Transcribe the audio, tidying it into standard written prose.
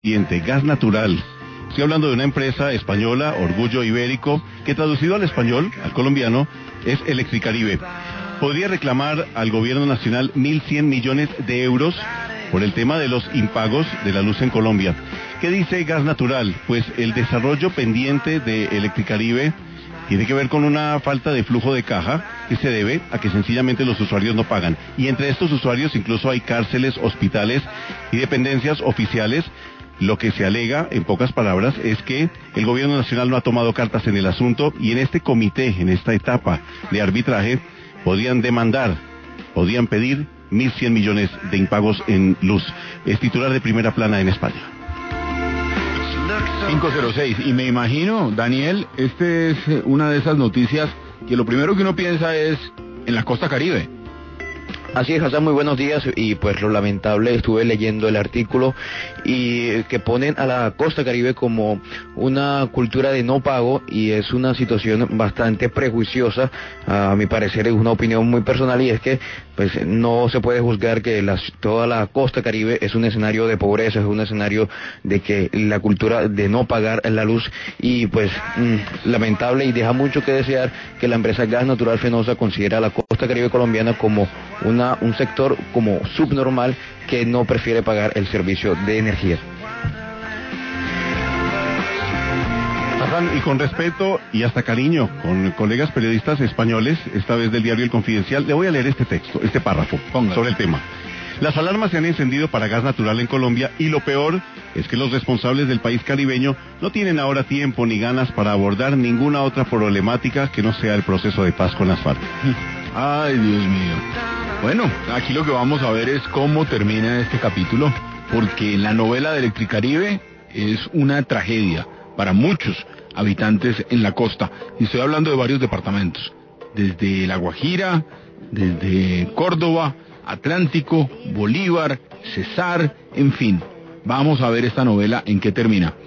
siguiente, gas natural. Estoy hablando de una empresa española, Orgullo Ibérico, que traducido al español, al colombiano, es Electricaribe. Podría reclamar al gobierno nacional 1.100 millones de euros por el tema de los impagos de la luz en Colombia. ¿Qué dice gas natural? Pues el desarrollo pendiente de Electricaribe tiene que ver con una falta de flujo de caja que se debe a que sencillamente los usuarios no pagan. Y entre estos usuarios incluso hay cárceles, hospitales y dependencias oficiales. Lo que se alega, en pocas palabras, es que el gobierno nacional no ha tomado cartas en el asunto y en este comité, en esta etapa de arbitraje, podrían pedir 1.100 millones de impagos en luz. Es titular de Primera Plana en España. 506. Y me imagino, Daniel, este es una de esas noticias que lo primero que uno piensa es en la costa Caribe. Así es, Hassan, muy buenos días. Y pues lo lamentable, estuve leyendo el artículo y que ponen a la costa Caribe como una cultura de no pago, y es una situación bastante prejuiciosa. A mi parecer es una opinión muy personal, y es que pues no se puede juzgar que toda la costa Caribe es un escenario de pobreza, es un escenario de que la cultura de no pagar la luz, y pues lamentable, y deja mucho que desear que la empresa Gas Natural Fenosa considera a la costa Caribe colombiana como un sector como subnormal que no prefiere pagar el servicio de energía. Y con respeto y hasta cariño, con colegas periodistas españoles, esta vez del diario El Confidencial, le voy a leer este texto, este párrafo sobre el tema. Las alarmas se han encendido para gas natural en Colombia, y lo peor es que los responsables del país caribeño no tienen ahora tiempo ni ganas para abordar ninguna otra problemática que no sea el proceso de paz con las FARC. Ay, Dios mío. Bueno, aquí lo que vamos a ver es cómo termina este capítulo, porque la novela de Electricaribe es una tragedia para muchos habitantes en la costa. Y estoy hablando de varios departamentos, desde La Guajira, desde Córdoba, Atlántico, Bolívar, Cesar, en fin. Vamos a ver esta novela en qué termina.